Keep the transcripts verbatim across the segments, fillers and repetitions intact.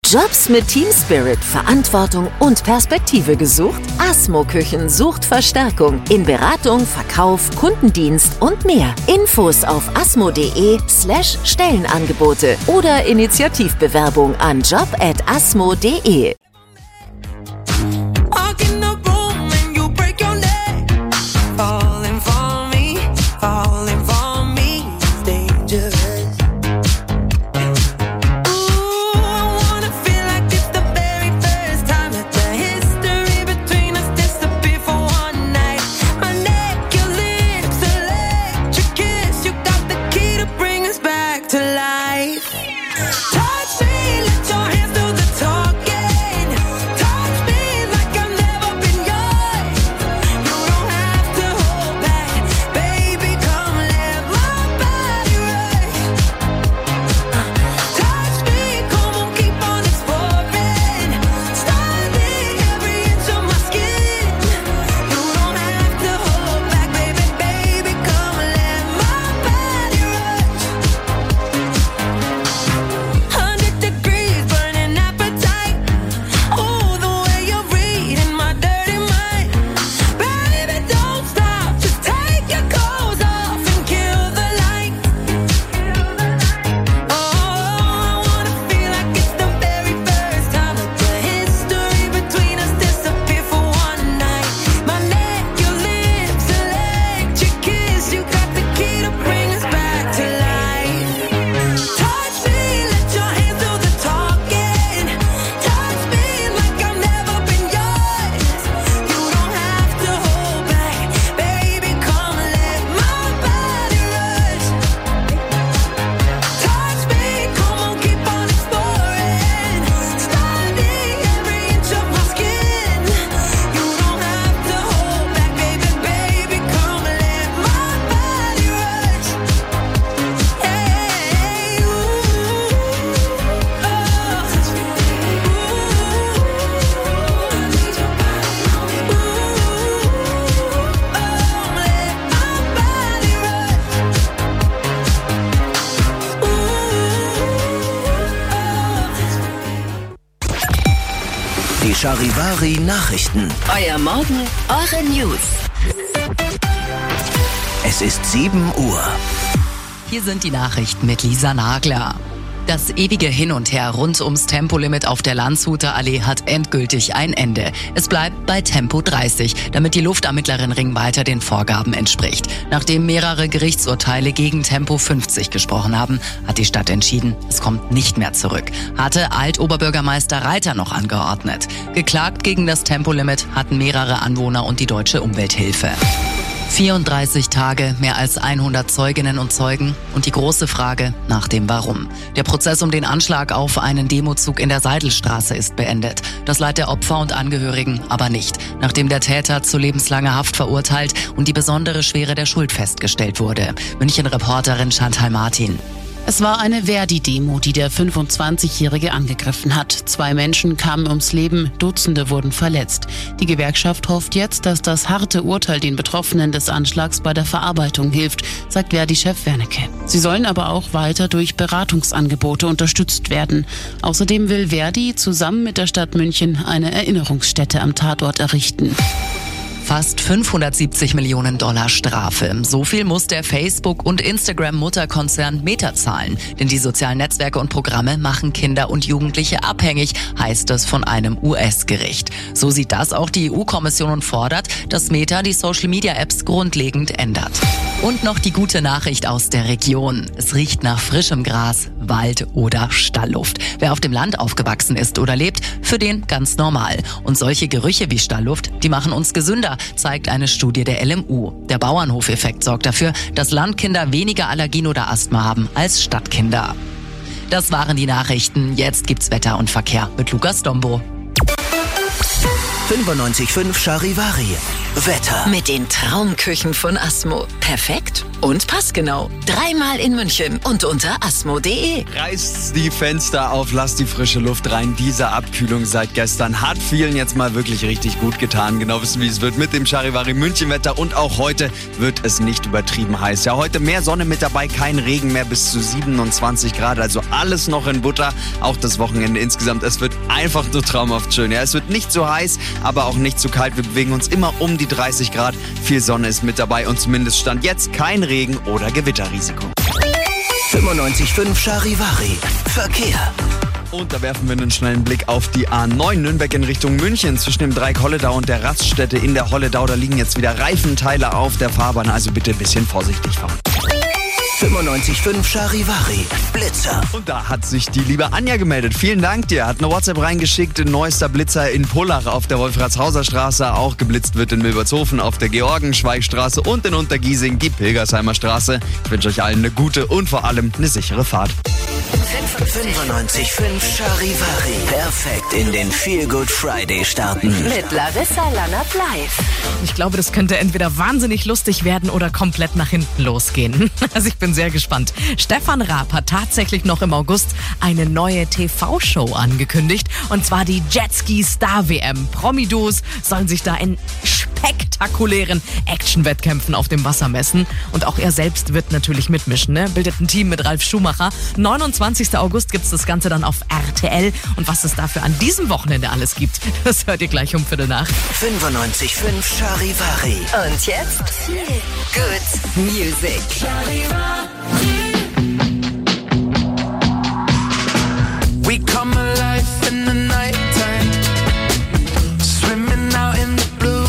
Jobs mit Team Spirit, Verantwortung und Perspektive gesucht? Asmo Küchen sucht Verstärkung in Beratung, Verkauf, Kundendienst und mehr. Infos auf asmo.de slash Stellenangebote oder Initiativbewerbung an job at asmo.de. Die Charivari Nachrichten. Euer Morgen, eure News. Es ist sieben Uhr. Hier sind die Nachrichten mit Lisa Nagler. Das ewige Hin und Her rund ums Tempolimit auf der Landshuter Allee hat endgültig ein Ende. Es bleibt bei Tempo dreißig, damit die Luftermittlerin Ring weiter den Vorgaben entspricht. Nachdem mehrere Gerichtsurteile gegen Tempo fünfzig gesprochen haben, hat die Stadt entschieden, es kommt nicht mehr zurück. Hatte Altoberbürgermeister Reiter noch angeordnet. Geklagt gegen das Tempolimit hatten mehrere Anwohner und die Deutsche Umwelthilfe. vierunddreißig Tage, mehr als hundert Zeuginnen und Zeugen und die große Frage nach dem Warum. Der Prozess um den Anschlag auf einen Demozug in der Seidelstraße ist beendet. Das Leid der Opfer und Angehörigen aber nicht, nachdem der Täter zu lebenslanger Haft verurteilt und die besondere Schwere der Schuld festgestellt wurde. München-Reporterin Chantal Martin. Es war eine Verdi-Demo, die der fünfundzwanzigjährige angegriffen hat. Zwei Menschen kamen ums Leben, Dutzende wurden verletzt. Die Gewerkschaft hofft jetzt, dass das harte Urteil den Betroffenen des Anschlags bei der Verarbeitung hilft, sagt Verdi-Chef Wernicke. Sie sollen aber auch weiter durch Beratungsangebote unterstützt werden. Außerdem will Verdi zusammen mit der Stadt München eine Erinnerungsstätte am Tatort errichten. Fast fünfhundertsiebzig Millionen Dollar Strafe. So viel muss der Facebook- und Instagram-Mutterkonzern Meta zahlen. Denn die sozialen Netzwerke und Programme machen Kinder und Jugendliche abhängig, heißt es von einem U S-Gericht. So sieht das auch die E U-Kommission und fordert, dass Meta die Social-Media-Apps grundlegend ändert. Und noch die gute Nachricht aus der Region. Es riecht nach frischem Gras, Wald oder Stallluft. Wer auf dem Land aufgewachsen ist oder lebt, für den ganz normal. Und solche Gerüche wie Stallluft, die machen uns gesünder, zeigt eine Studie der L M U. Der Bauernhofeffekt sorgt dafür, dass Landkinder weniger Allergien oder Asthma haben als Stadtkinder. Das waren die Nachrichten. Jetzt gibt's Wetter und Verkehr mit Lukas Dombo. fünfundneunzig Komma fünf Charivari. Wetter. Mit den Traumküchen von Asmo. Perfekt und passgenau. Dreimal in München und unter asmo punkt de. Reißt die Fenster auf, lasst die frische Luft rein. Diese Abkühlung seit gestern hat vielen jetzt mal wirklich richtig gut getan. Genau wissen, wie es wird mit dem Charivari München Wetter. Und auch heute wird es nicht übertrieben heiß. Ja, heute mehr Sonne mit dabei, kein Regen mehr, bis zu siebenundzwanzig Grad. Also alles noch in Butter. Auch das Wochenende insgesamt. Es wird einfach nur traumhaft schön. Ja, es wird nicht so heiß, aber auch nicht zu kalt. Wir bewegen uns immer um die dreißig Grad. Viel Sonne ist mit dabei und zumindest Stand jetzt kein Regen- oder Gewitterrisiko. fünfundneunzig Komma fünf Charivari. Verkehr. Und da werfen wir einen schnellen Blick auf die A neun Nürnberg in Richtung München. Zwischen dem Dreieck Holledau und der Raststätte in der Holledau, da liegen jetzt wieder Reifenteile auf der Fahrbahn. Also bitte ein bisschen vorsichtig fahren. fünfundneunzig Komma fünf Charivari. Blitzer. Und da hat sich die liebe Anja gemeldet. Vielen Dank dir. Hat eine WhatsApp reingeschickt. Neuester Blitzer in Pullach auf der Wolfratshauser Straße. Auch geblitzt wird in Milbertshofen auf der Georgenschweigstraße und in Untergiesing die Pilgersheimer Straße. Ich wünsche euch allen eine gute und vor allem eine sichere Fahrt. fünfundneunzig Komma fünf Charivari. Perfekt in den Feel Good Friday starten. Mit Larissa Lannert live. Ich glaube, das könnte entweder wahnsinnig lustig werden oder komplett nach hinten losgehen. Also ich bin sehr gespannt. Stefan Raab hat tatsächlich noch im August eine neue T V-Show angekündigt. Und zwar die Jetski Star W M. Promi-Duos sollen sich da in spektakulären Action-Wettkämpfen auf dem Wasser messen. Und auch er selbst wird natürlich mitmischen. Ne? Bildet ein Team mit Ralf Schumacher. neunundzwanzigsten August gibt es das Ganze dann auf R T L. Und was es dafür an diesem Wochenende alles gibt, das hört ihr gleich um Viertel nach. fünfundneunzig Komma fünf Charivari. Und jetzt Good Music. We come alive in the nighttime, swimming out in the blue.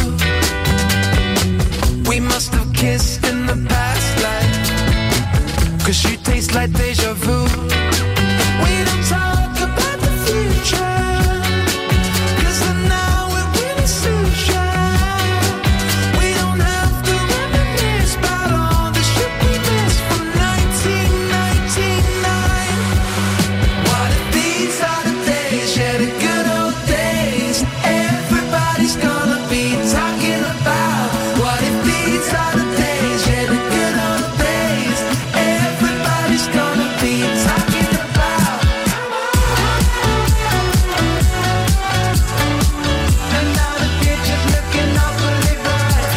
We must have kissed in the past life, 'cause you taste like deja vu. We don't talk about the future, 'cause the now it really suits you. We don't have to reminisce about all the shit we missed from nineteen ninety-nine. What if these are the days, yeah, the good old days, everybody's gonna be talking about? What if these are the days, yeah, the good old days, everybody's gonna be talking about? And now the future's looking awfully bright.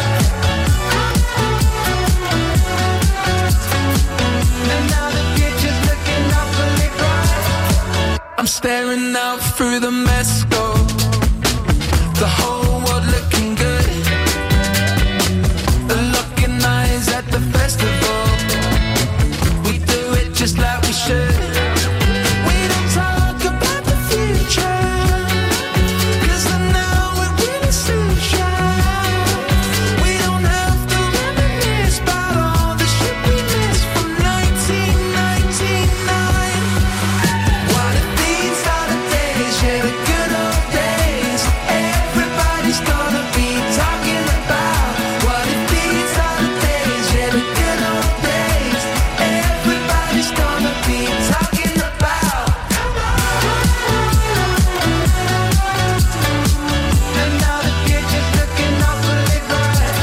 And now the future's looking awfully bright. I'm staring out through the mesco, the whole world looking good. The looking eyes at the festival, we do it just like we should. We don't talk about the future, 'cause the now it really suits you. We don't have to reminisce about all the shit we missed from nineteen ninety-nine. What if these are the days, yeah, the good old days, everybody's gonna be talking about? What if these are the days, yeah, the good old days, everybody's gonna be talking about? And now the future's looking awfully bright.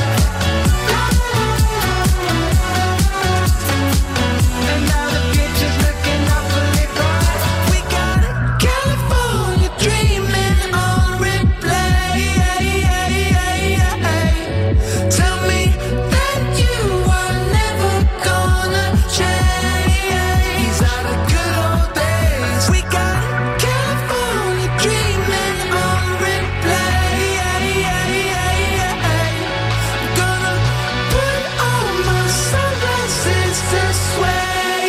And now the future's looking awfully bright. We got California dreaming on replay. Tell me that you are never gonna change. These are the good old days. We got California dreaming on replay. Gonna put all my sunglasses to sway,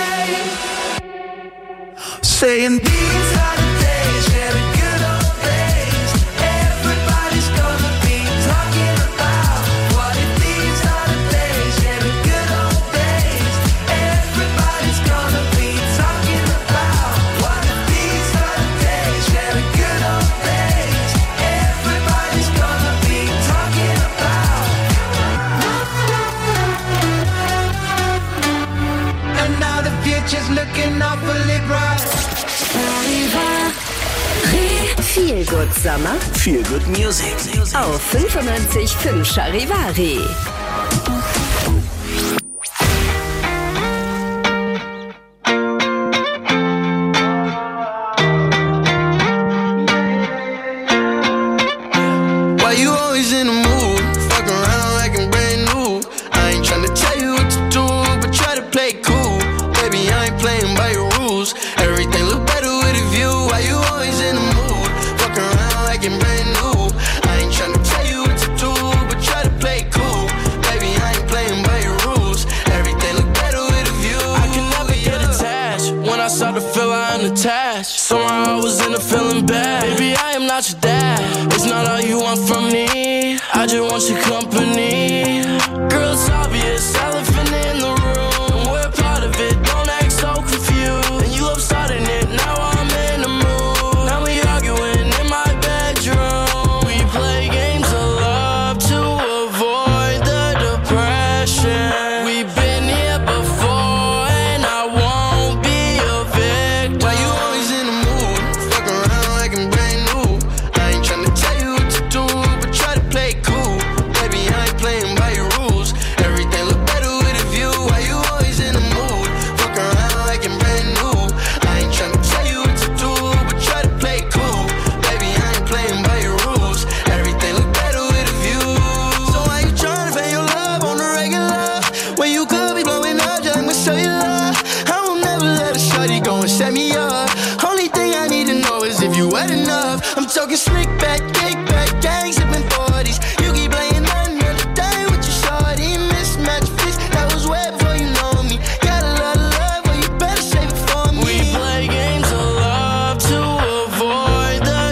saying these are the days, yeah, the good old days, everybody's gonna be talking about. What if these are the days, yeah, the good old days, everybody's gonna be talking about? What if these are the days, yeah, the good old days, everybody's gonna be talking about? And now the future's looking awfully bright. Feel Good Sommer Feel Good Music. auf fünfundneunzig Komma fünf Charivari. Somehow I was in a feeling bad. Baby, I am not your dad. It's not all you want from me. I just want your company. Girl, it's obvious, elephant in the room. We're part of it, don't act so confused. And you love starting it, now I'm in the mood. Now we arguing in my bedroom. We play games of love to avoid the depression. We've been here before and I won't be a victim. Why you always in the mood? Fuck around like I'm brand new. I ain't tryna tell you what to do, but try to play cool. Baby, I ain't playing by your rules. Everything look better with a view. Why you always in the mood? Fuck around like I'm brand new. I ain't tryna tell you what to do, but try to play cool. Baby, I ain't playing by your rules. Everything look better with a view. So why you tryna fake your love on the regular? When you could be blowing up, just I'ma show you love. I will never let a shorty go and set me up. Only thing I need to know is if you wet enough. I'm talking slick back, kick back, gang sipping forties. You keep playing another day with your shorty. Mismatch fish, that was way before you know me. Got a lot of love, but you better save it for me. We play games of love to avoid the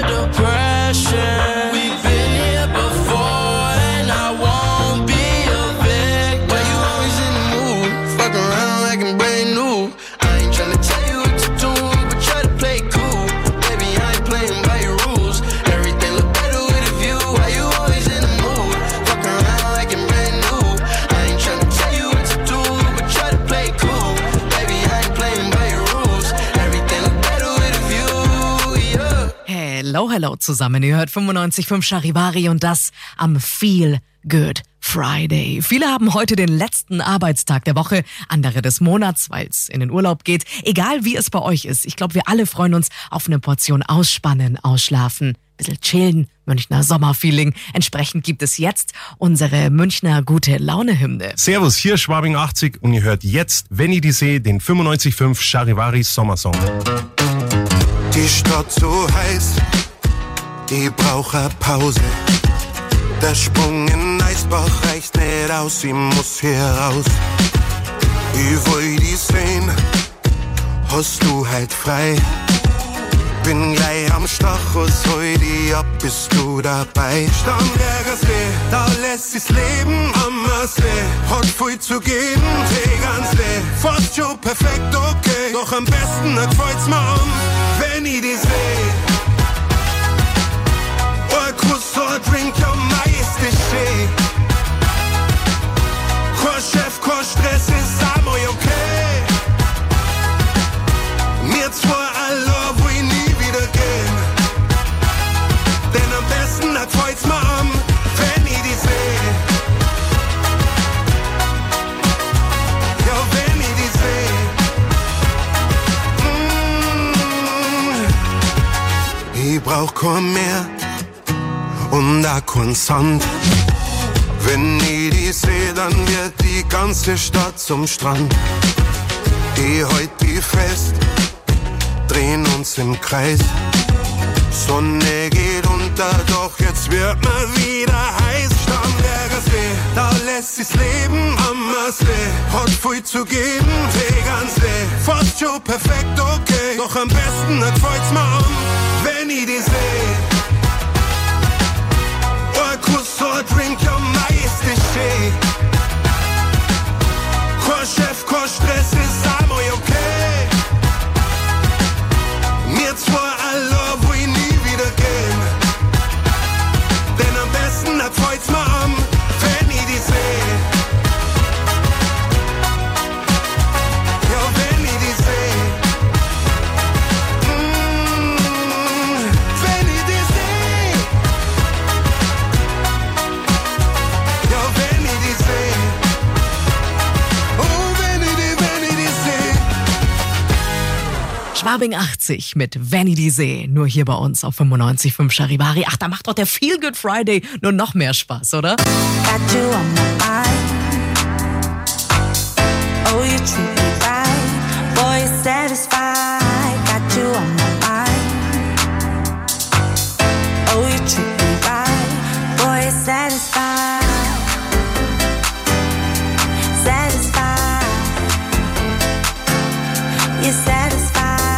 depression. We've been here before and I won't be a victim. Why you always in the mood? Fuck around like I'm brand new. I ain't tryna tell you what to do, but try to play cool. Baby, I ain't playing by your rules. Everything look better with a view. Why you always in the mood? Fuck around like I'm brand new. I ain't tryna tell you what to do, but try to play cool. Baby, I ain't playing by your rules. Everything look better with a view, yeah. Hello, hello zusammen. Ihr hört fünfundneunzig Komma fünf Charivari und das am Feel Good Friday. Viele haben heute den letzten Arbeitstag der Woche, andere des Monats, weil es in den Urlaub geht. Egal wie es bei euch ist, ich glaube, wir alle freuen uns auf eine Portion Ausspannen, Ausschlafen, bisschen chillen, Münchner Sommerfeeling. Entsprechend gibt es jetzt unsere Münchner Gute-Laune-Hymne. Servus, hier Schwabing achtzig und ihr hört jetzt, wenn ihr die seht, den fünfundneunzig Komma fünf Charivari Sommersong. Die Stadt so heiß, die braucht eine Pause. Der Sprung in Eisbach reicht nicht aus, sie muss hier raus. Ich will die sehen, hast du halt frei. Bin gleich am Stachus, hol die ab, bist du dabei. Starnberger See, da lässt sie's leben am See. Hat viel zu geben, Tee ganz leer. Fast schon perfekt, okay. Doch am besten gefällt's mir an, wenn ich die seh. Ein Kuss, ein Drink, ja meist ist schön. Kein Chef, kein Stress, ist einmal okay. Mir zwar alle, wo ich nie wieder gehen. Denn am besten gefällt's mir an, wenn ich die seh. Ja, wenn ich die seh. Mm. Ich brauch kein Meer und auch kein Sand. Wenn ich die seh, dann wird die ganze Stadt zum Strand. Ich halt die fest, drehen uns im Kreis. Sonne geht unter, doch jetzt wird mal wieder heiß. Starnberger See, da lässt sie's leben am See. Hat viel zu geben, Tee ganz leer. Fast schon perfekt, okay. Doch am besten gefällt's mir an, wenn ich die seh. Ein Kuss, ein Drink, ja meist ist schön. Kein Chef, kein Stress, ist einmal okay. Mir zwar alle, wo ich nie wieder gehen. Denn am besten gefällt's mir an, wenn ich die seh. Ja, wenn ich die seh. Mm. Clubbing achtzig mit Vanity See, nur hier bei uns auf fünfundneunzig Komma fünf Charivari. Ach, da macht doch der Feel Good Friday nur noch mehr Spaß, oder? Got you on my mind. Oh, you treat me right. Boy, you're satisfied. Got you on my mind. Oh, you treat me right. Boy, you're satisfied. Satisfied. You're satisfied.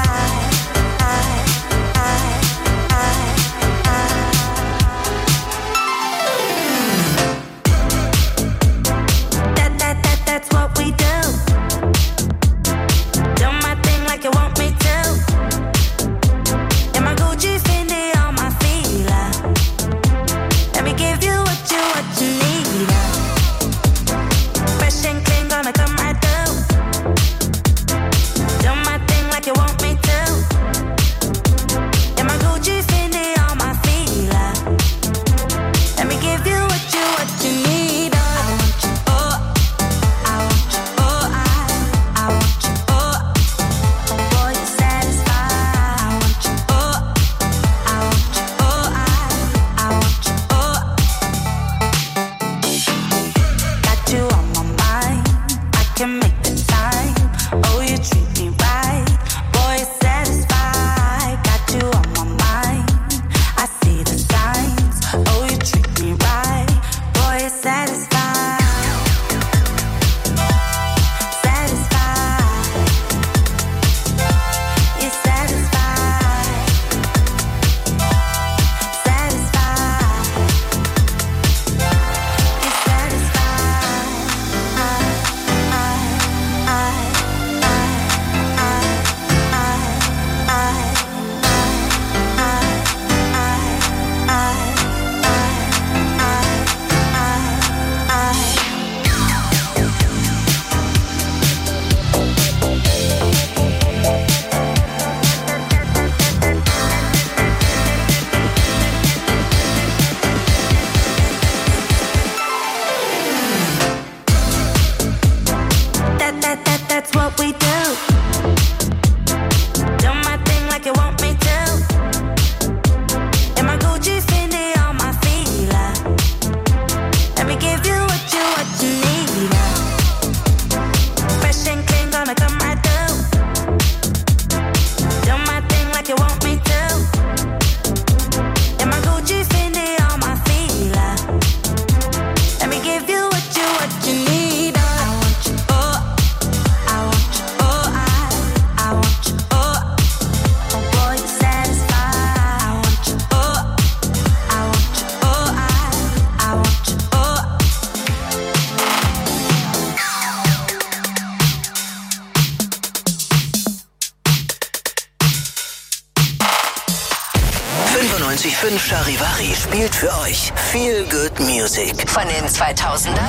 fünfundneunzig Komma fünf Charivari spielt für euch Feel Good Music von den zweitausender.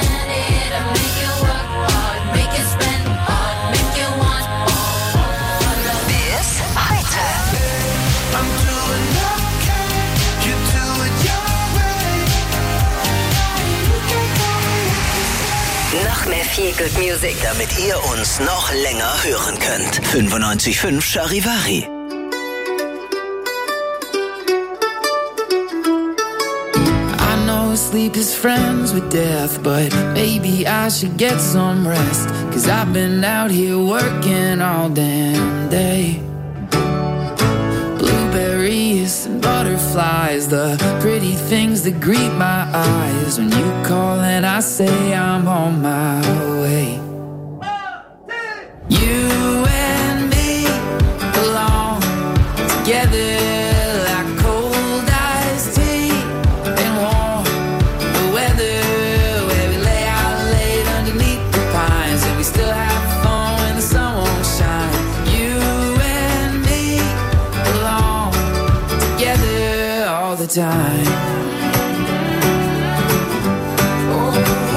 Bis heute. Noch mehr Feel Good Music, damit ihr uns noch länger hören könnt. fünfundneunzig Komma fünf Charivari. Sleep is friends with death, but maybe I should get some rest, 'cause I've been out here working all damn day. Blueberries and butterflies, the pretty things that greet my eyes when you call and I say I'm on my way. You and me belong together. Time. Oh,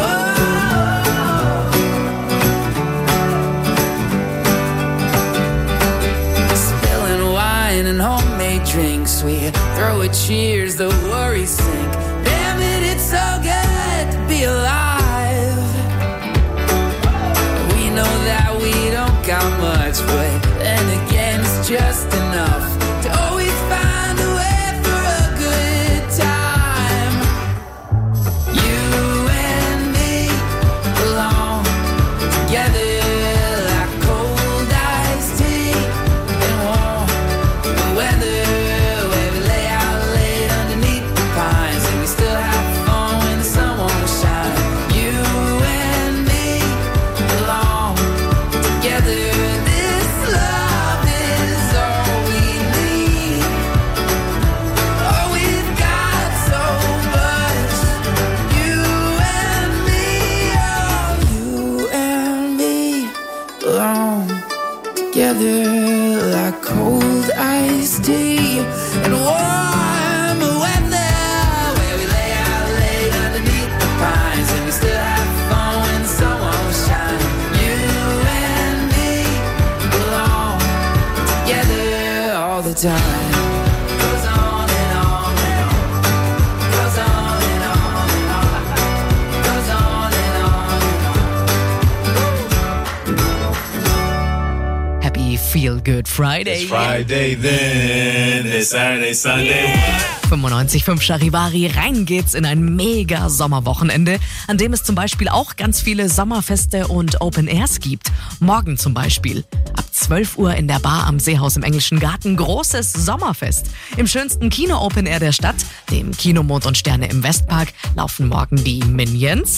spilling wine and homemade drinks, we throw a cheers, the worries sink. Damn it, it's so good to be alive. We know that we don't got much, but then again, it's just enough to always find a way for a good time. You and me belong together like cold iced tea and warm weather, where we lay out late underneath the pines and we still have fun when the sun won't shine. You and me belong together. This love is all we need. Oh, we've got so much. You and me, oh, you and me belong together like cold iced tea and warm weather, where we lay out late underneath the pines and we still have fun when the sun won't shine. You and me belong together all the time. Goes on and on and on. Goes on and on and on. Goes on and on and on. Happy Feel Good Friday. Friday then, it's Saturday, Sunday. fünfundneunzig Komma fünf Charivari, rein geht's in ein mega Sommerwochenende, an dem es zum Beispiel auch ganz viele Sommerfeste und Open Airs gibt. Morgen zum Beispiel. Ab zwölf Uhr in der Bar am Seehaus im Englischen Garten großes Sommerfest. Im schönsten Kino-Open Air der Stadt, dem Kino Mond und Sterne im Westpark, laufen morgen die Minions.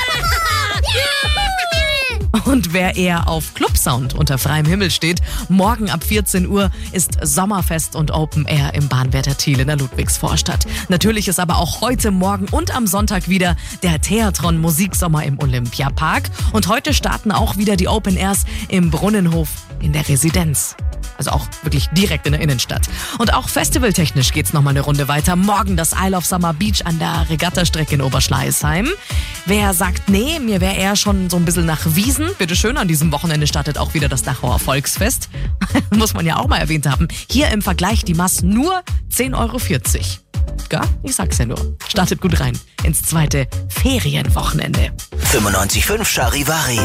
Und wer eher auf Clubsound unter freiem Himmel steht, morgen ab vierzehn Uhr ist Sommerfest und Open Air im Bahnwärter Thiel in der Ludwigsvorstadt. Natürlich ist aber auch heute, morgen und am Sonntag wieder der Theatron Musiksommer im Olympiapark. Und heute starten auch wieder die Open Airs im Brunnenhof in der Residenz. Also auch wirklich direkt in der Innenstadt. Und auch festivaltechnisch geht's nochmal eine Runde weiter. Morgen das Isle of Summer Beach an der Regattastrecke in Oberschleißheim. Wer sagt, nee, mir wäre eher schon so ein bisschen nach Wiesen, bitteschön, an diesem Wochenende startet auch wieder das Dachauer Volksfest. Muss man ja auch mal erwähnt haben. Hier im Vergleich die Maß nur zehn Euro vierzig. Ja, ich sag's ja nur. Startet gut rein ins zweite Ferienwochenende. fünfundneunzig Komma fünf Charivari.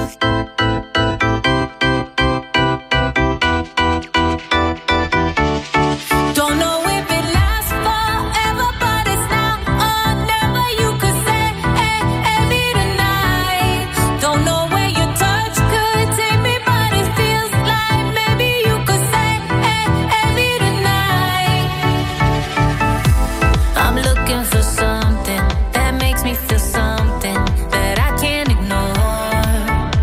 Don't know if it lasts forever, but it's now or never. You could say, hey, hey, me tonight. Don't know where your touch could take me, but it feels like maybe you could say, hey, hey, me tonight. I'm looking for something that makes me feel something that I can't ignore.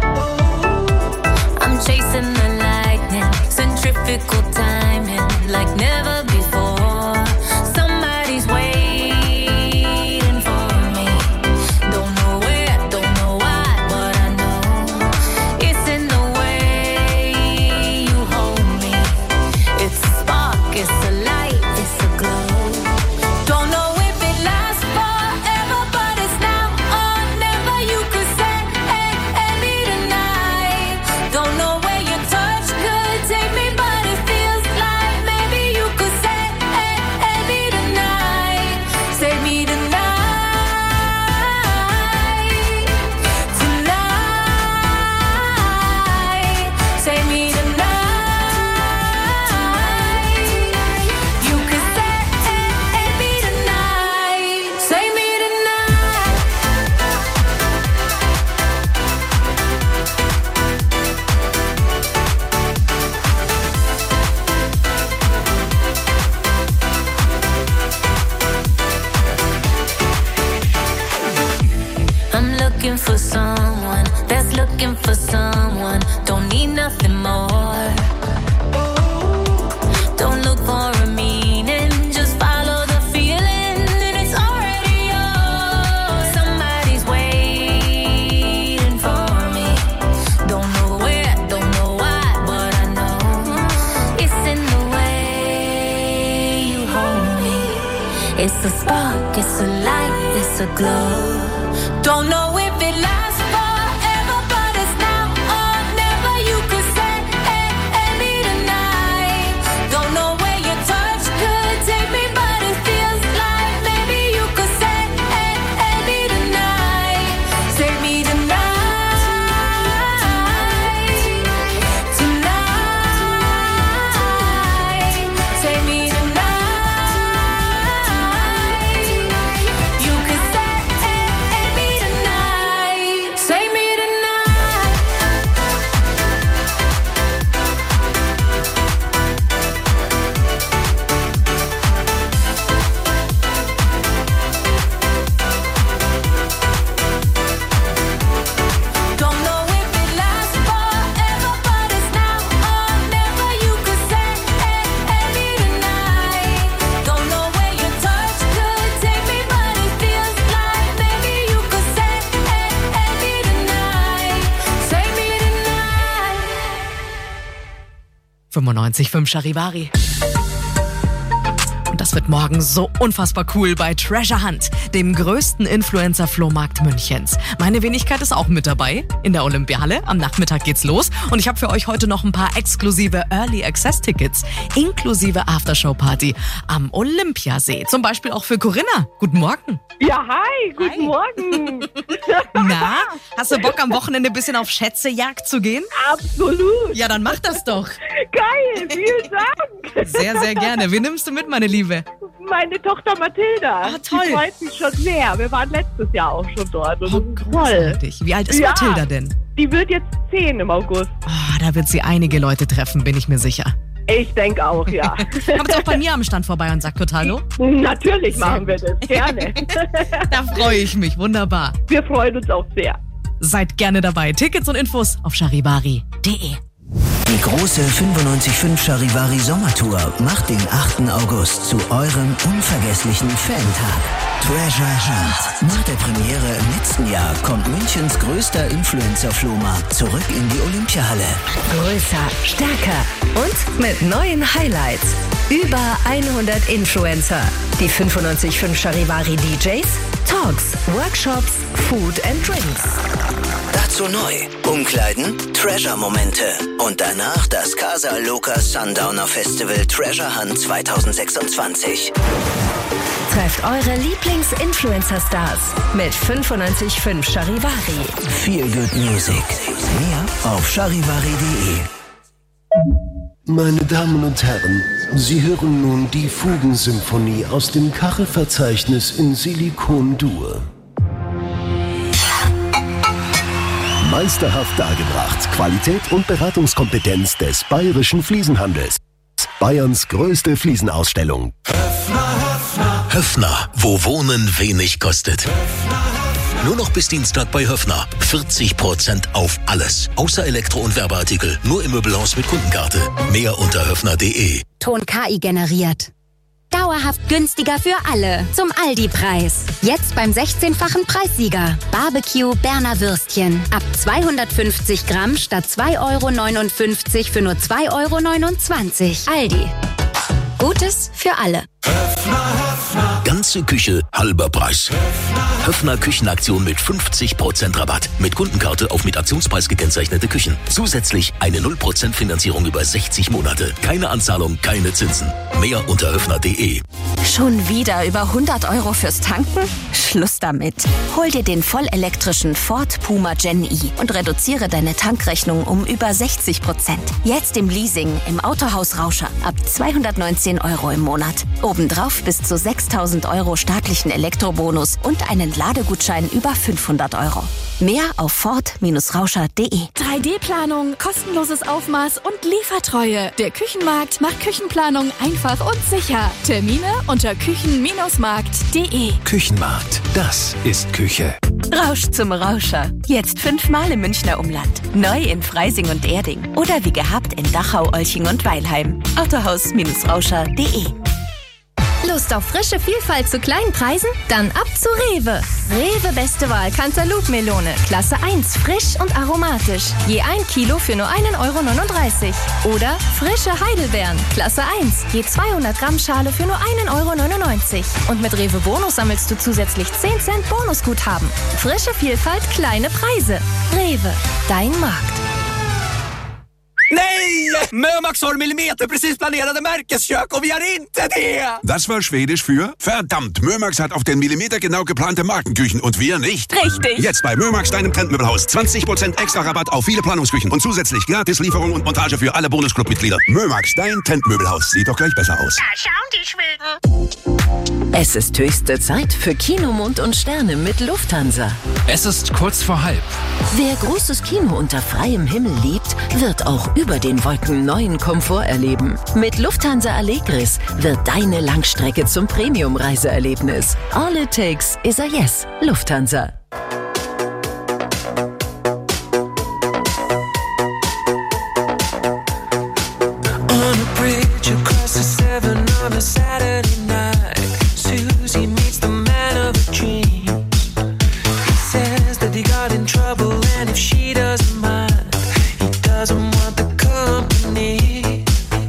I'm chasing the lightning, centrifugal timing, like never before. Somebody's waiting for me. Don't know where, don't know why, but I know it's in the way you hold me. It's a spark, it's a light, it's a glow. Don't know if it lasts forever, but it's now or never. You could say, hey, hey, me tonight. Don't know where your touch could take me, but it feels like maybe you could say, hey, hey, me tonight. Save me tonight. Tonight. Save me tonight. You could say, hey, hey, me tonight. Save me tonight. I'm looking for someone that's looking for someone. Don't need nothing more. Don't look for a meaning, just follow the feeling, and it's already yours. Somebody's waiting for me. Don't know where, don't know why, but I know it's in the way you hold me. It's a spark, it's a light, it's a glow. Don't know if it lasts forever, but it's now or never. You could say, hey, hey, me tonight. Don't know where your touch could take me, but it feels like maybe you could say, hey, hey, me tonight. Save me tonight. Tonight. fünfundneunzig Komma fünf Charivari. Und das wird morgen so unfassbar cool bei Treasure Hunt, dem größten Influencer-Flohmarkt Münchens. Meine Wenigkeit ist auch mit dabei in der Olympiahalle. Am Nachmittag geht's los und ich habe für euch heute noch ein paar exklusive Early Access Tickets inklusive Aftershow-Party am Olympiasee. Zum Beispiel auch für Corinna. Guten Morgen. Ja, hi, guten hi. Morgen. Na, hast du Bock am Wochenende ein bisschen auf Schätzejagd zu gehen? Absolut. Ja, dann mach das doch. Geil, vielen Dank. Sehr, sehr gerne. Wen nimmst du mit, meine Liebe? Meine Tochter Mathilda. Ah, toll. Die freut sich schon sehr. Wir waren letztes Jahr auch schon dort. Und oh, das ist toll. Wie alt ist ja, Mathilda denn? Die wird jetzt zehn im August. Oh, da wird sie einige Leute treffen, bin ich mir sicher. Ich denke auch, ja. Kommt auch bei mir am Stand vorbei und sagt kurz Hallo? Natürlich machen wir das, gerne. Da freue ich mich, wunderbar. Wir freuen uns auch sehr. Seid gerne dabei. Tickets und Infos auf charivari punkt de. Die große fünfundneunzig Komma fünf Charivari Sommertour macht den achten August zu eurem unvergesslichen Fan-Tag. Treasure Hunt. Nach der Premiere im letzten Jahr kommt Münchens größter Influencer-Flohmarkt zurück in die Olympiahalle. Größer, stärker und mit neuen Highlights. Über hundert Influencer. Die fünfundneunzig Komma fünf Charivari D Js, Talks, Workshops, Food and Drinks. Dazu neu. Umkleiden, Treasure-Momente. Und danach das Casa Loca Sundowner Festival Treasure Hunt zwanzig sechsundzwanzig. Trefft eure Lieblings-Influencer-Stars mit fünfundneunzig Komma fünf Charivari. Feel Good Music. Mehr auf charivari punkt de. Meine Damen und Herren, Sie hören nun die Fugensymphonie aus dem Kachelverzeichnis in Silikon-Dur. Meisterhaft dargebracht. Qualität und Beratungskompetenz des bayerischen Fliesenhandels. Bayerns größte Fliesenausstellung. Höffner, wo Wohnen wenig kostet. Nur noch bis Dienstag bei Höffner. vierzig Prozent auf alles. Außer Elektro- und Werbeartikel. Nur im Möbelhaus mit Kundenkarte. Mehr unter höffner punkt de. Ton K I generiert. Dauerhaft günstiger für alle. Zum Aldi-Preis. Jetzt beim sechzehnfachen Preissieger. Barbecue Berner Würstchen. Ab zweihundertfünfzig Gramm statt zwei Euro neunundfünfzig für nur zwei Euro neunundzwanzig. Aldi. Gutes für alle. Ganze Küche, halber Preis. Höffner Küchenaktion mit fünfzig Prozent Rabatt. Mit Kundenkarte auf mit Aktionspreis gekennzeichnete Küchen. Zusätzlich eine null Prozent Finanzierung über sechzig Monate. Keine Anzahlung, keine Zinsen. Mehr unter höffner punkt de. Schon wieder über hundert Euro fürs Tanken? Schluss damit. Hol dir den vollelektrischen Ford Puma Gen E und reduziere deine Tankrechnung um über sechzig Prozent. Jetzt im Leasing im Autohaus Rauscher ab zweihundertneunzehn Euro im Monat. Obendrauf bis zu sechstausend Euro staatlichen Elektrobonus und einen Ladegutschein über fünfhundert Euro. Mehr auf ford Rauscher punkt de. drei D-Planung, kostenloses Aufmaß und Liefertreue. Der Küchenmarkt macht Küchenplanung einfach und sicher. Termine unter küchen markt punkt de. Küchenmarkt, das ist Küche. Rausch zum Rauscher. Jetzt fünfmal im Münchner Umland. Neu in Freising und Erding. Oder wie gehabt in Dachau, Olching und Weilheim. Autohaus Rauscher punkt de. Lust auf frische Vielfalt zu kleinen Preisen? Dann ab zu Rewe. Rewe beste Wahl Cantaloupe-Melone. Klasse eins, frisch und aromatisch. Je ein Kilo für nur einen Euro neununddreißig. Oder frische Heidelbeeren. Klasse eins, je zweihundert Gramm Schale für nur einen Euro neunundneunzig. Und mit Rewe Bonus sammelst du zusätzlich zehn Cent Bonusguthaben. Frische Vielfalt, kleine Preise. Rewe, dein Markt. Nej! Mömax har millimeter precis planerade Märkeskök och vi har inte det! Das war Schwedisch für verdammt, Mömax hat auf den Millimeter genau geplante Markenküchen und wir nicht. Richtig. Jetzt bei Mömax, deinem Trendmöbelhaus. zwanzig Prozent extra Rabatt auf viele Planungsküchen und zusätzlich gratis Lieferung und Montage für alle Bonusclub-Mitglieder. Mömax, dein Trendmöbelhaus. Sieht doch gleich besser aus. Da schauen die Schweden. Es ist höchste Zeit für Kino, Mond und Sterne mit Lufthansa. Es ist kurz vor halb. Wer großes Kino unter freiem Himmel liebt, wird auch über den Wolken neuen Komfort erleben. Mit Lufthansa Allegris wird deine Langstrecke zum Premium-Reiseerlebnis. All it takes is a yes. Lufthansa. On a bridge across the Severn on a Saturday night, Susie meets the man of her dreams. He says that he got in trouble and if she doesn't mind, he doesn't want the company.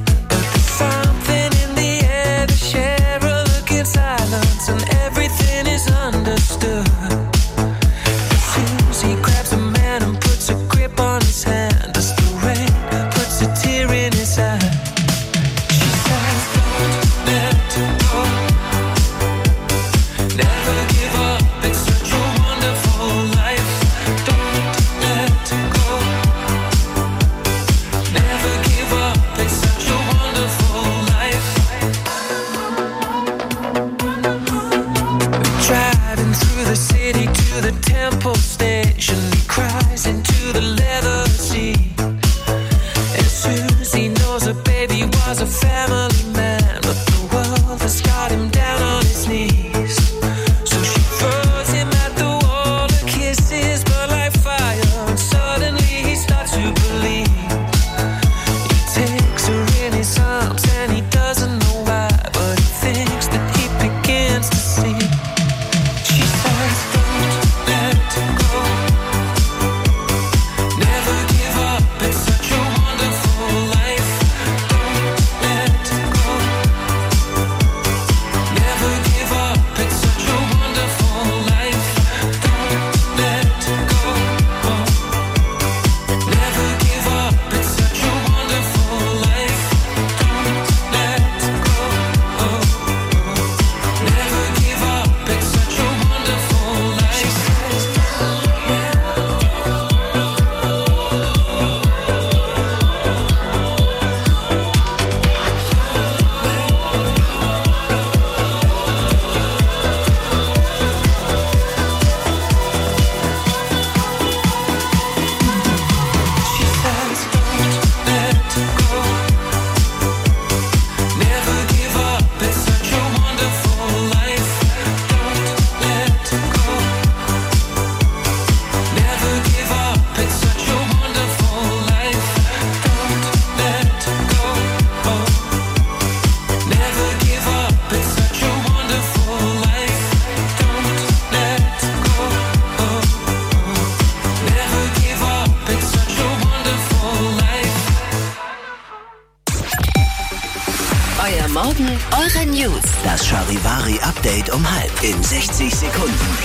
Charivari Update um halb in sechzig Sekunden.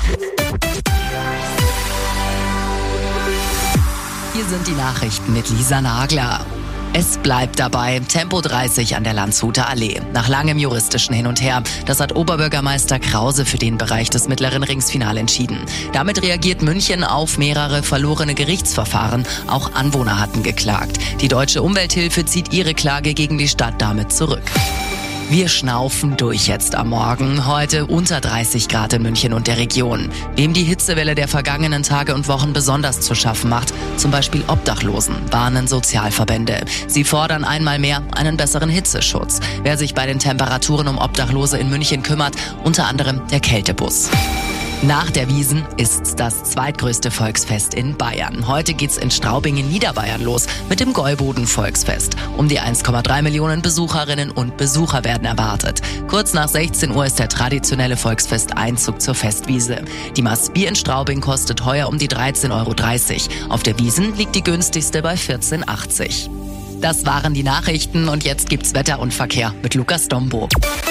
Hier sind die Nachrichten mit Lisa Nagler. Es bleibt dabei, Tempo dreißig an der Landshuter Allee. Nach langem juristischen Hin und Her, das hat Oberbürgermeister Krause für den Bereich des Mittleren Rings final entschieden. Damit reagiert München auf mehrere verlorene Gerichtsverfahren. Auch Anwohner hatten geklagt. Die Deutsche Umwelthilfe zieht ihre Klage gegen die Stadt damit zurück. Wir schnaufen durch jetzt am Morgen. Heute unter dreißig Grad in München und der Region. Wem die Hitzewelle der vergangenen Tage und Wochen besonders zu schaffen macht, zum Beispiel Obdachlosen, warnen Sozialverbände. Sie fordern einmal mehr einen besseren Hitzeschutz. Wer sich bei den Temperaturen um Obdachlose in München kümmert, unter anderem der Kältebus. Nach der Wiesn ist das zweitgrößte Volksfest in Bayern. Heute geht's in Straubing in Niederbayern los mit dem Gäuboden-Volksfest. Um die eins Komma drei Millionen Besucherinnen und Besucher werden erwartet. Kurz nach sechzehn Uhr ist der traditionelle Volksfesteinzug zur Festwiese. Die Maß Bier in Straubing kostet heuer um die dreizehn Euro dreißig. Auf der Wiesn liegt die günstigste bei vierzehn achtzig. Das waren die Nachrichten und jetzt gibt's Wetter und Verkehr mit Lukas Dombo.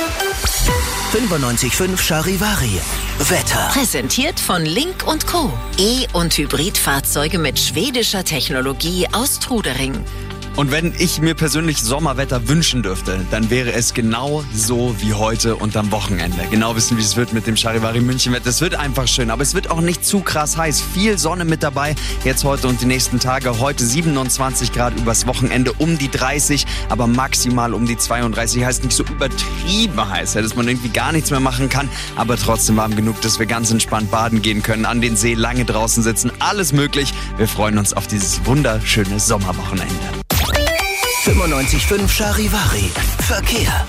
fünfundneunzig Komma fünf Charivari. Wetter. Präsentiert von Link und Co. E- und Hybridfahrzeuge mit schwedischer Technologie aus Trudering. Und wenn ich mir persönlich Sommerwetter wünschen dürfte, dann wäre es genau so wie heute und am Wochenende. Genau wissen, wie es wird mit dem Charivari München-Wetter. Es wird einfach schön, aber es wird auch nicht zu krass heiß. Viel Sonne mit dabei, jetzt heute und die nächsten Tage. Heute siebenundzwanzig Grad, übers Wochenende um die dreißig, aber maximal um die zweiunddreißig. Heißt nicht so übertrieben heiß, dass man irgendwie gar nichts mehr machen kann, aber trotzdem warm genug, dass wir ganz entspannt baden gehen können, an den See, lange draußen sitzen. Alles möglich. Wir freuen uns auf dieses wunderschöne Sommerwochenende. fünfundneunzig Komma fünf Charivari. Verkehr.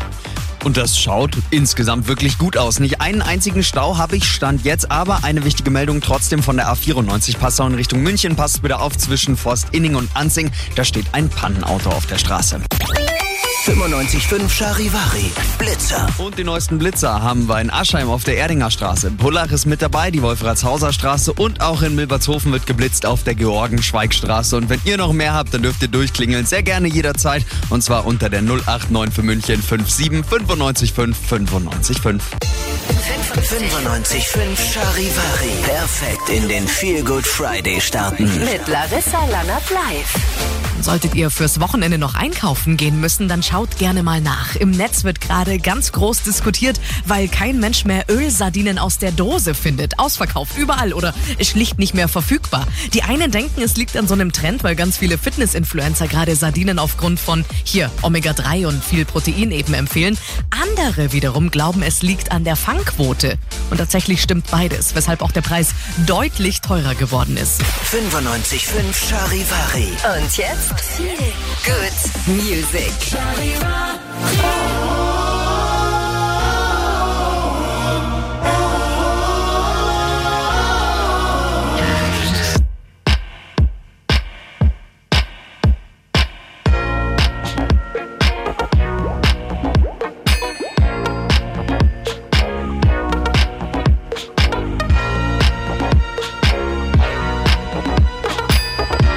Und das schaut insgesamt wirklich gut aus. Nicht einen einzigen Stau habe ich Stand jetzt, aber eine wichtige Meldung trotzdem von der A vierundneunzig Passau in Richtung München. Passt wieder auf zwischen Forst-Inning und Anzing. Da steht ein Pannenauto auf der Straße. fünfundneunzig Komma fünf Charivari. Blitzer. Und die neuesten Blitzer haben wir in Aschheim auf der Erdinger Straße. Pullach ist mit dabei, die Wolfratshauser Straße und auch in Milbertshofen wird geblitzt auf der Georgen-Schweig-Straße. Und wenn ihr noch mehr habt, dann dürft ihr durchklingeln. Sehr gerne jederzeit. Und zwar unter der null acht neun für München fünf sieben fünfundneunzig fünf fünfundneunzig fünf. fünfundneunzig Komma fünf Charivari. Perfekt in den Feel Good Friday starten. Mit Larissa Lannert live. Solltet ihr fürs Wochenende noch einkaufen gehen müssen, dann schaut gerne mal nach. Im Netz wird gerade ganz groß diskutiert, weil kein Mensch mehr Ölsardinen aus der Dose findet. Ausverkauft überall oder schlicht nicht mehr verfügbar. Die einen denken, es liegt an so einem Trend, weil ganz viele Fitness-Influencer gerade Sardinen aufgrund von hier Omega drei und viel Protein eben empfehlen. Andere wiederum glauben, es liegt an der Fangquote. Und tatsächlich stimmt beides, weshalb auch der Preis deutlich teurer geworden ist. fünfundneunzig Komma fünf Charivari. Und jetzt Feel Good Music.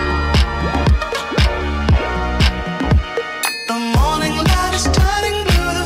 The morning light is turning blue.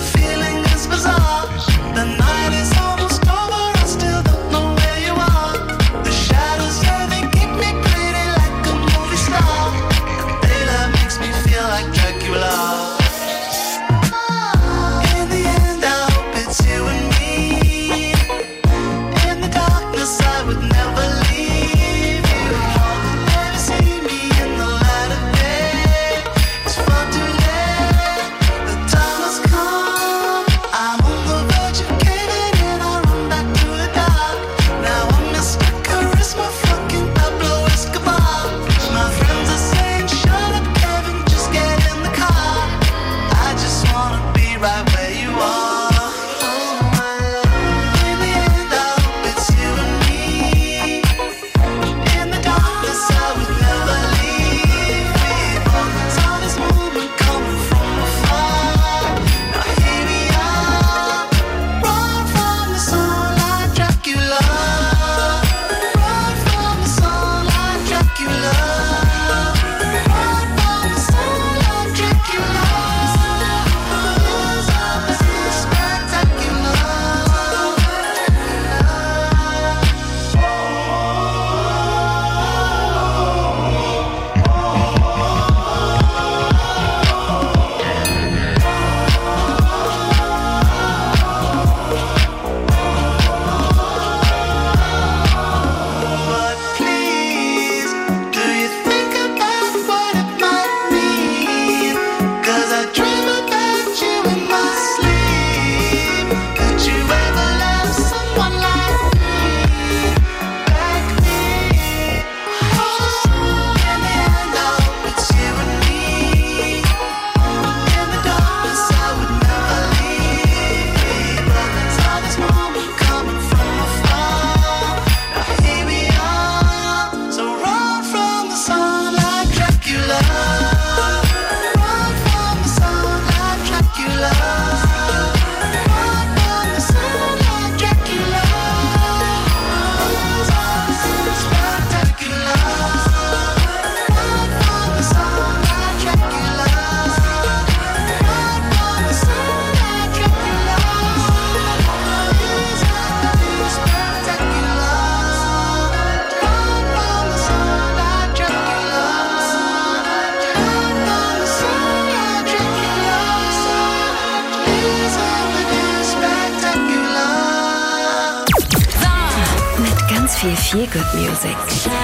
viel, viel Good Music.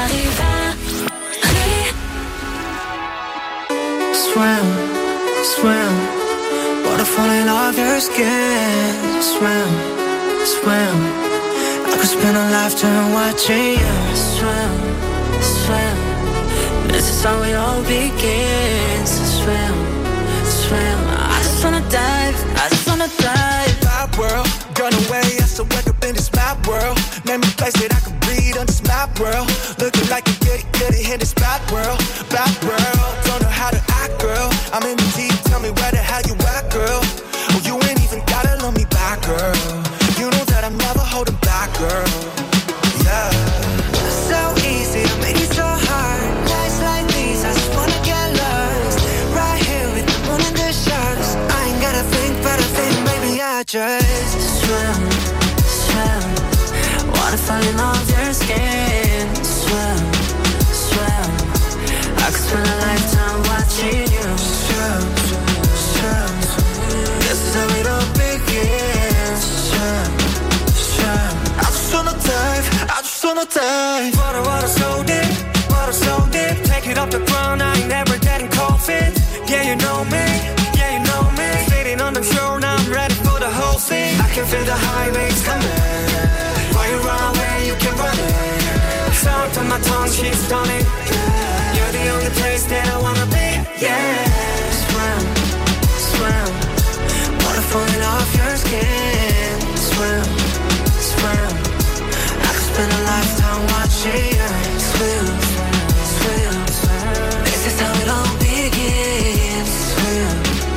Swim, swim, waterfall off your skin. Swim, swim, I could spend a lifetime watching you. Swim, swim, this is how it all begins. Swim, swim, I just wanna dive, I just wanna dive. Bad world, gone away, I still wake up in this mad world. Name a place that I can breathe on this map world. Looking like a goody goody in this bad world, bad world. Don't know how to act, girl. I'm in the deep, tell me where the hell you at, girl. Oh, you ain't even gotta love me back, girl. You know that I'm never holding back, girl. Yeah. So easy, I made it so hard. Nights like these, I just wanna get lost. Right here with the moon and the stars. I ain't gotta think, but I think maybe I just swim, swim. Water falling off your skin. Swim, swim. I could spend a lifetime watching you. Swim, swim. This is how it all begins. Swim, swim. I just wanna dive, I just wanna dive. Water, water so deep, water so deep. Take it off the ground, I ain't never getting cold feet. Yeah, you know me, yeah, you know me. Sitting on the shore, now I'm ready for the whole scene. I can feel the high waves coming. While you run away, you can run it. Sound on my tongue, she's stunning. You're the only place that I wanna be. Yeah. Swim, swim. Water falling off your skin. Swim, swim. I could spend a lifetime watching you. Swim, swim, swim. This is how it all begins. Swim,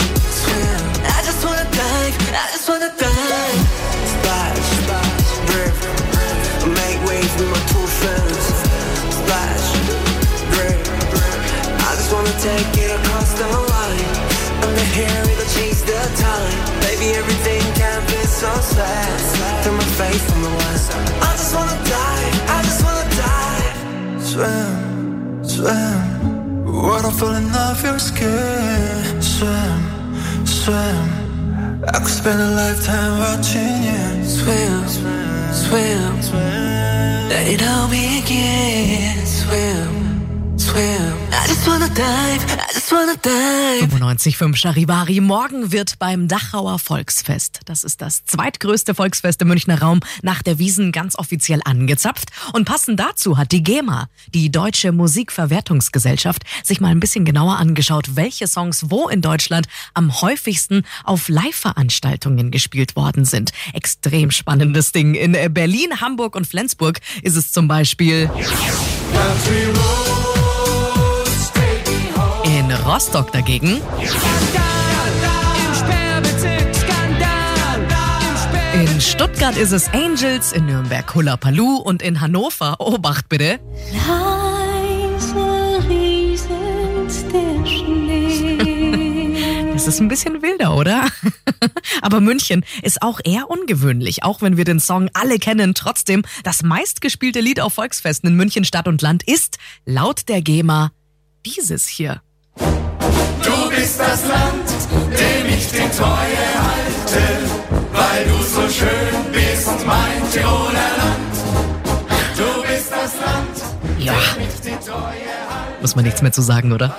swim. I just wanna dive, I just wanna dive. Splash, splash, river, river. Make waves with my two friends. Splash, river, river. I just wanna take it across the line. Under here, it'll change the time. Baby, everything can be so sad. Through my face from the west. I just wanna die, I just wanna die. Swim, swim. Water falling off your skin. Swim, swim. I could spend a lifetime watching you. Swim, swim, swim. Let it all begin. Swim, swim. I just wanna dive, I just wanna dive. fünfundneunzig Komma fünf Charivari. Morgen wird beim Dachauer Volksfest, das ist das zweitgrößte Volksfest im Münchner Raum, nach der Wiesn ganz offiziell angezapft. Und passend dazu hat die GEMA, die Deutsche Musikverwertungsgesellschaft, sich mal ein bisschen genauer angeschaut, welche Songs wo in Deutschland am häufigsten auf Live-Veranstaltungen gespielt worden sind. Extrem spannendes Ding. In Berlin, Hamburg und Flensburg ist es zum Beispiel... In Rostock dagegen. In Stuttgart ist es Angels, in Nürnberg Hulla Paloo und in Hannover, Obacht bitte. Leise rieselt der Schnee. Das ist ein bisschen wilder, oder? Aber München ist auch eher ungewöhnlich, auch wenn wir den Song alle kennen. Trotzdem, das meistgespielte Lied auf Volksfesten in München Stadt und Land ist, laut der GEMA, dieses hier. Du bist das Land, dem ich den Treue halte, weil du so schön bist, mein Tiroler Land. Du bist das Land, ja. dem ich den Treue halte. Muss man nichts mehr zu sagen, oder?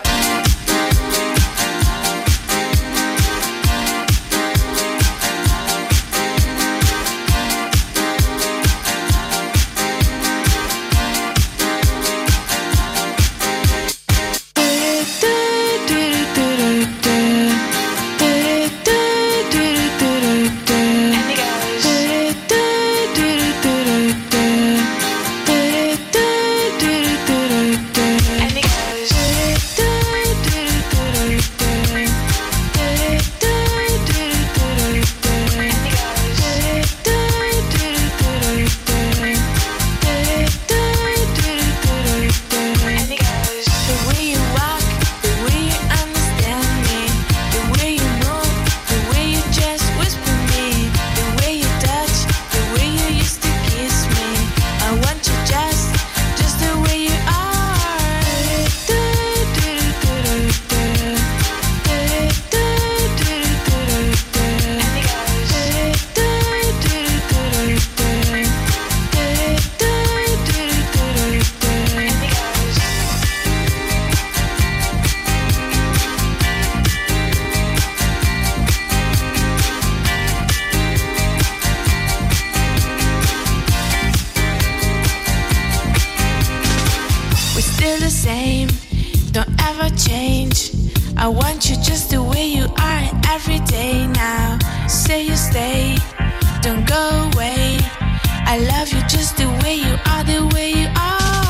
the same. Don't ever change. I want you just the way you are every day now. Say you stay, don't go away. I love you just the way you are, the way you are.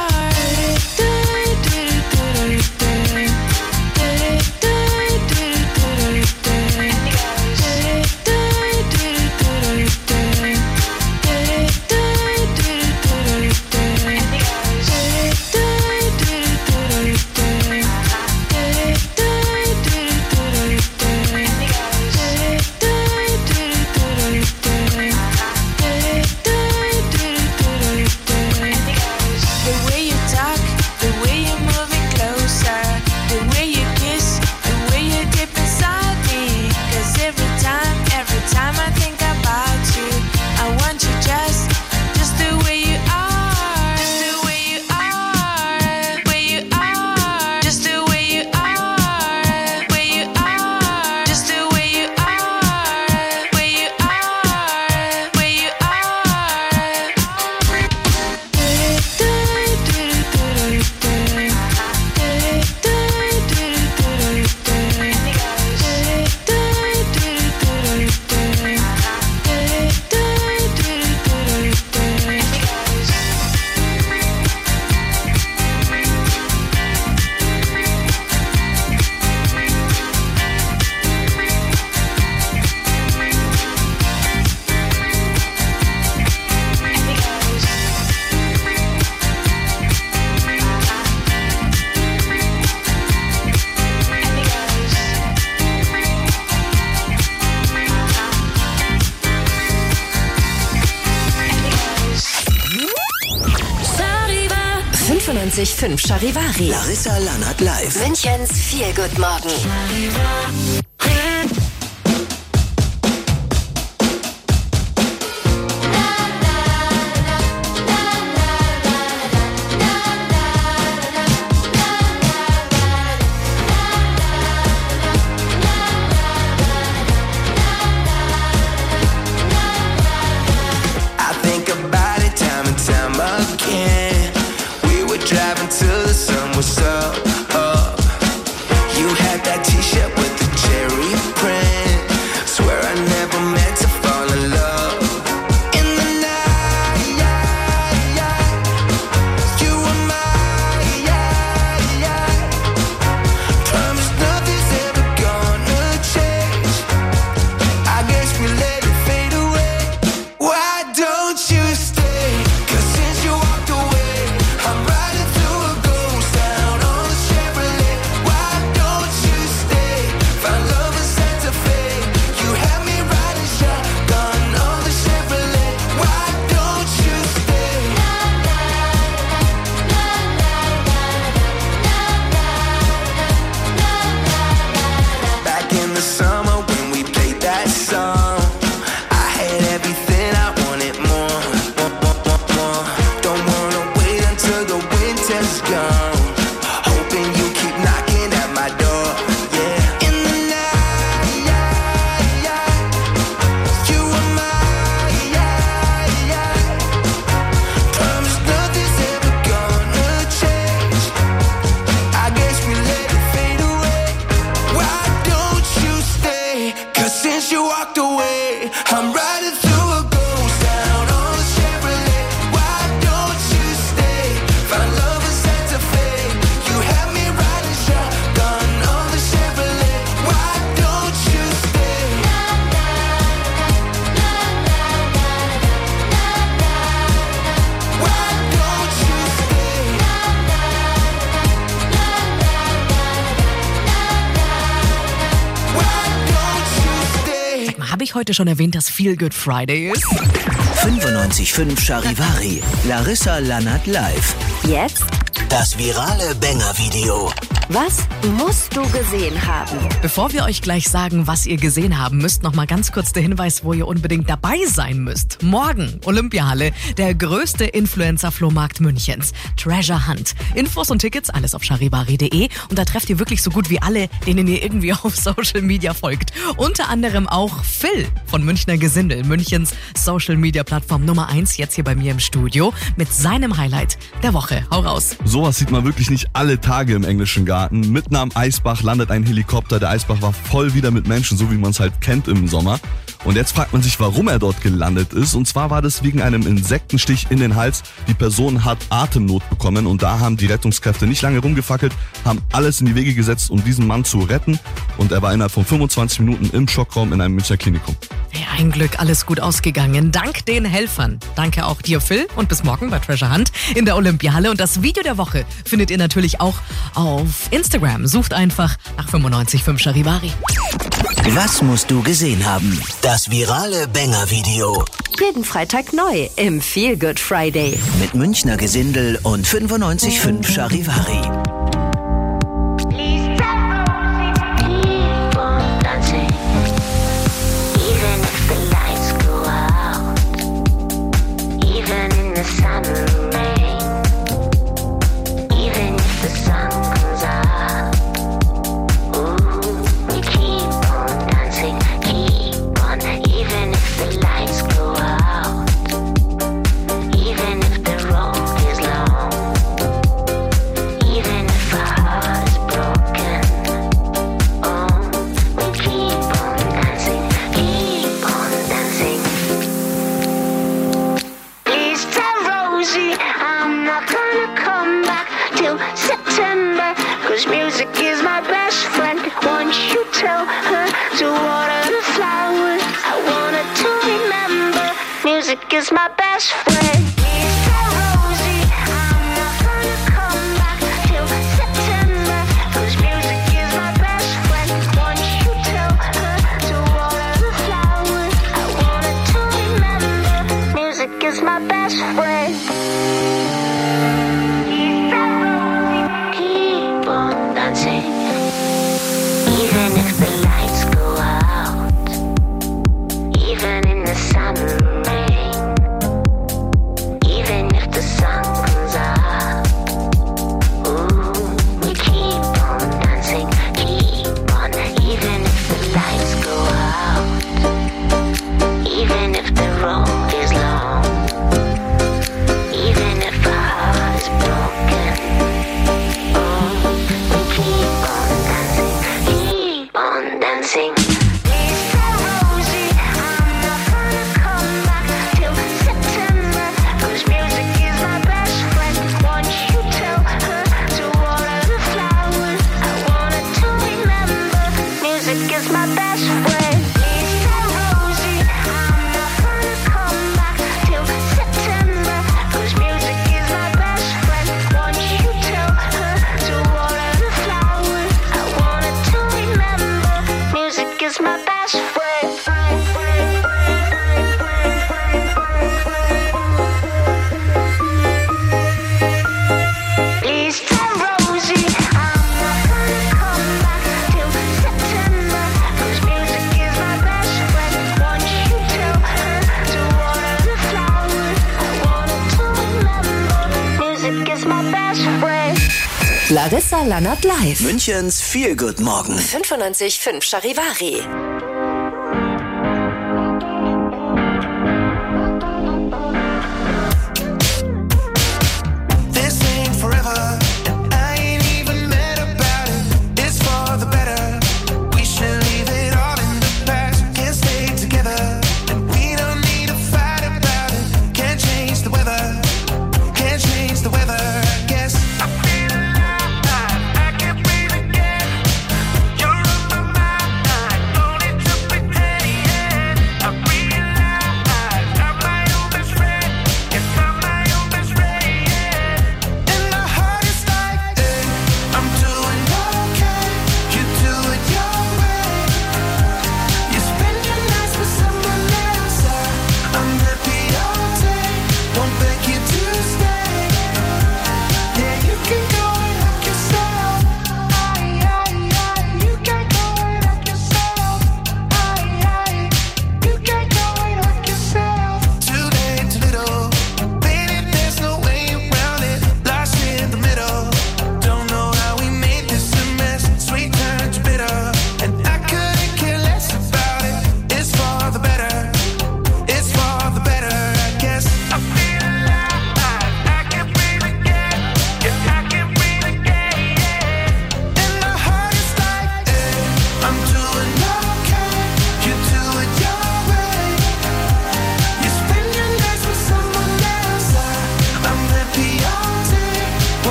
fünfundneunzig Komma fünf Charivari. Larissa Lannert live. Münchens Feel Good Morgen. Driving till the sun was up, up. You had that t-shirt with the cherry print. Swear I never meant to fall in love. In the night, yeah, yeah. You were mine, yeah, yeah. Promise nothing's ever gonna change. I guess we let it fade away. Why don't you stay? 'Cause since you walked away, I'm right. I'm riding through a ghost town on a Chevrolet. Why don't you stay? Find love in Santa Fe. You had me riding shotgun on the Chevrolet. Why don't you stay? Why don't you stay? Why don't you stay? Sag mal, habe ich heute schon erwähnt, dass Feel Good Friday ist? fünfundneunzig Komma fünf Charivari. Larissa Lannert live. Jetzt das virale Banger-Video. Was musst du gesehen haben? Bevor wir euch gleich sagen, was ihr gesehen haben müsst, noch mal ganz kurz der Hinweis, wo ihr unbedingt dabei sein müsst. Morgen, Olympiahalle, der größte Influencer-Flohmarkt Münchens. Treasure Hunt. Infos und Tickets, alles auf charivari punkt de. Und da trefft ihr wirklich so gut wie alle, denen ihr irgendwie auf Social Media folgt. Unter anderem auch Phil von Münchner Gesindel, Münchens Social Media Plattform Nummer eins, jetzt hier bei mir im Studio, mit seinem Highlight der Woche. Hau raus. Sowas sieht man wirklich nicht alle Tage im englischen Garten. Mitten am Eisbach landet ein Helikopter. Der Eisbach war voll wieder mit Menschen, so wie man es halt kennt im Sommer. Und jetzt fragt man sich, warum er dort gelandet ist. Und zwar war das wegen einem Insektenstich in den Hals. Die Person hat Atemnot bekommen und da haben die Rettungskräfte nicht lange rumgefackelt, haben alles in die Wege gesetzt, um diesen Mann zu retten. Und er war innerhalb von fünfundzwanzig Minuten im Schockraum in einem Münchner Klinikum. Ja, ein Glück, alles gut ausgegangen. Dank den Helfern. Danke auch dir, Phil. Und bis morgen bei Treasure Hunt in der Olympiahalle. Und das Video der Woche findet ihr natürlich auch auf Instagram. Sucht einfach nach fünfundneunzig Komma fünf Charivari. Was musst du gesehen haben? Das virale Banger-Video. Jeden Freitag neu im Feel Good Friday. Mit Münchner Gesindel und fünfundneunzig Komma fünf Charivari. Music is my best friend. Won't you tell her to water the flowers? I want her to remember. Music is my best friend. Please tell Rosie I'm not gonna come back till September. 'Cause music is my best friend. Won't you tell her to water the flowers? I want her to remember. Music is my best friend. Even if the lights go out, even in the summer rain, even if the sun comes out, ooh, we keep on dancing, keep on. Even if the lights go out, even if the road is long, even if our heart is broken, oh, we keep on dancing, keep on dancing. Please tell Rosie I'm not gonna come back till September. 'Cause music is my best friend. Won't you tell her to water the flowers? I want her to remember. Music is my best friend. Please tell Rosie I'm not gonna come back till September. 'Cause music is my best friend. Won't you tell her to water the flowers? I want her to remember. Music is my best friend. Please tell Rosie I'm not gonna come back till September. 'Cause music is my best friend. Won't you tell her to water the flowers? I want her to remember. Music is my best friend. Larissa Lannert live. Münchens Feel Good Morgen. fünfundneunzig Komma fünf Charivari. This ain't forever, and I ain't even mad about it. It's for the better. We should leave it all in the past. Can't stay together, and we don't need to fight about it. Can't change the weather, can't change the weather. I guess I feel alive, I can't breathe again. You're on my mind, don't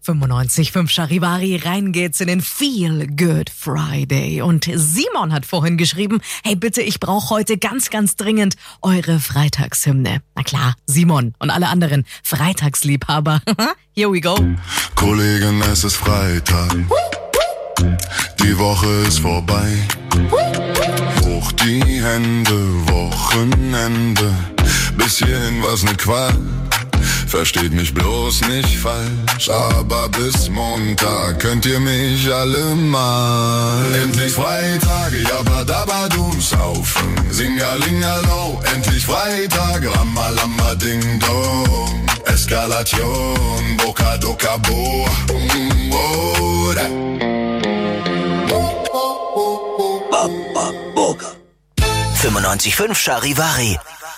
fünfundneunzig Komma fünf Charivari, rein geht's in den Feel Good Friday. Und Simon hat vorhin geschrieben, hey bitte, ich brauche heute ganz, ganz dringend eure Freitagshymne. Na klar, Simon und alle anderen Freitagsliebhaber. Here we go. Kollegen, es ist Freitag. Die Woche ist vorbei. Hoch die Hände, Wochenende. Bis hierhin war's ne Qual. Versteht mich bloß nicht falsch, aber bis Montag könnt ihr mich alle mal. Endlich Freitag, jabba dabba dum saufen. Singalingalau, endlich Freitag, ramma lamma ding dong. Eskalation, boca doca bo. fünfundneunzig Komma fünf Charivari.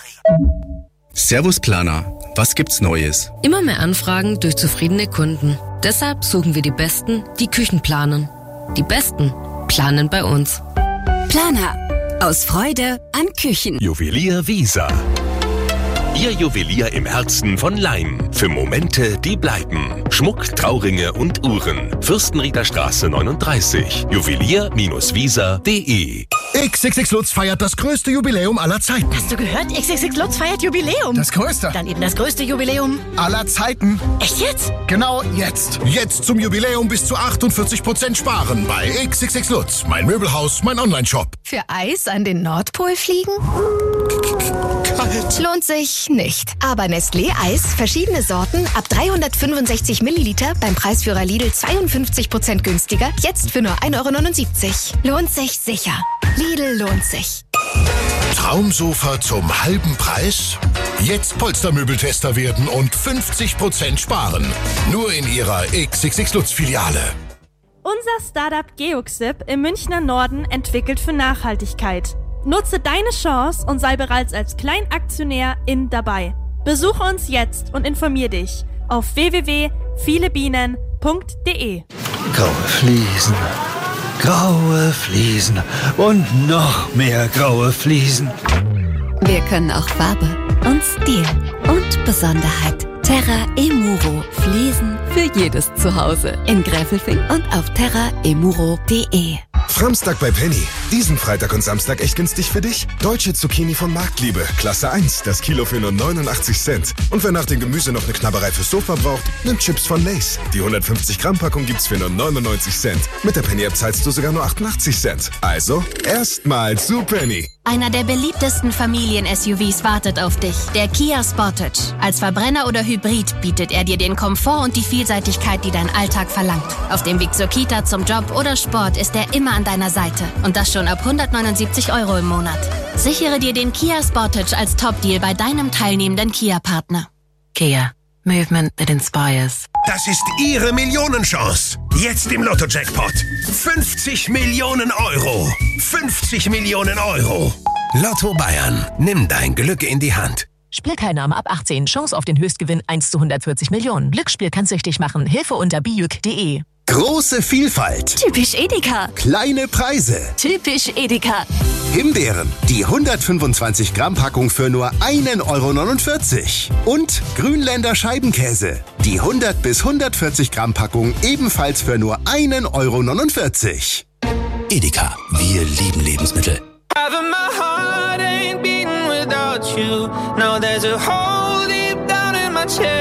Servus Planer, was gibt's Neues? Immer mehr Anfragen durch zufriedene Kunden. Deshalb suchen wir die Besten, die Küchen planen. Die Besten planen bei uns. Planer. Aus Freude an Küchen. Juwelier Wiesa. Ihr Juwelier im Herzen von Laim. Für Momente, die bleiben. Schmuck, Trauringe und Uhren. Fürstenrieder Straße neununddreißig. Juwelier Wiesa punkt de. X X X Lutz feiert das größte Jubiläum aller Zeiten. Hast du gehört? X X X Lutz feiert Jubiläum. Das größte. Dann eben das größte Jubiläum aller Zeiten. Echt jetzt? Genau jetzt. Jetzt zum Jubiläum bis zu achtundvierzig Prozent sparen bei X X X Lutz. Mein Möbelhaus, mein Onlineshop. Für Eis an den Nordpol fliegen? Kalt. Lohnt sich nicht. Aber Nestlé Eis, verschiedene Sorten, ab dreihundertfünfundsechzig Milliliter, beim Preisführer Lidl zweiundfünfzig Prozent günstiger, jetzt für nur ein Euro neunundsiebzig. Lohnt sich sicher. Lidl lohnt sich. Traumsofa zum halben Preis? Jetzt Polstermöbeltester werden und fünfzig Prozent sparen. Nur in Ihrer X X X Lutz Filiale. Unser Startup Geoxip im Münchner Norden entwickelt für Nachhaltigkeit. Nutze deine Chance und sei bereits als Kleinaktionär in dabei. Besuche uns jetzt und informier dich auf w w w punkt vielebienen punkt de. Graue Fliesen, graue Fliesen und noch mehr graue Fliesen. Wir können auch Farbe und Stil und Besonderheit. Terra Emuro. Fliesen für jedes Zuhause. In Gräfelfing und auf terra emuro punkt de. Framstag bei Penny. Diesen Freitag und Samstag echt günstig für dich? Deutsche Zucchini von Marktliebe. Klasse eins. Das Kilo für nur neunundachtzig Cent. Und wer nach dem Gemüse noch eine Knabberei fürs Sofa braucht, nimmt Chips von Lay's. Die hundertfünfzig Gramm Packung gibt's für nur neunundneunzig Cent. Mit der Penny-App zahlst du sogar nur achtundachtzig Cent. Also, erstmal zu Penny. Einer der beliebtesten Familien-S U Vs wartet auf dich. Der Kia Sportage. Als Verbrenner oder Hybrid bietet er dir den Komfort und die Vielseitigkeit, die dein Alltag verlangt. Auf dem Weg zur Kita, zum Job oder Sport ist er immer an deiner Seite. Und das schon ab hundertneunundsiebzig Euro im Monat. Sichere dir den Kia Sportage als Top-Deal bei deinem teilnehmenden Kia-Partner. Kia. Movement that inspires. Das ist Ihre Millionenchance. Jetzt im Lotto-Jackpot. fünfzig Millionen Euro. fünfzig Millionen Euro. Lotto Bayern. Nimm dein Glück in die Hand. Spielteilnahme ab achtzehn. Chance auf den Höchstgewinn eins zu hundertvierzig Millionen. Glücksspiel kann süchtig machen. Hilfe unter bijuk punkt de. Große Vielfalt. Typisch Edeka. Kleine Preise. Typisch Edeka. Himbeeren, die hundertfünfundzwanzig Gramm Packung für nur ein Euro neunundvierzig. Und Grünländer Scheibenkäse, die hundert bis hundertvierzig Gramm Packung ebenfalls für nur ein Euro neunundvierzig. Edeka, wir lieben Lebensmittel. No, there's a hole deep down in my chest.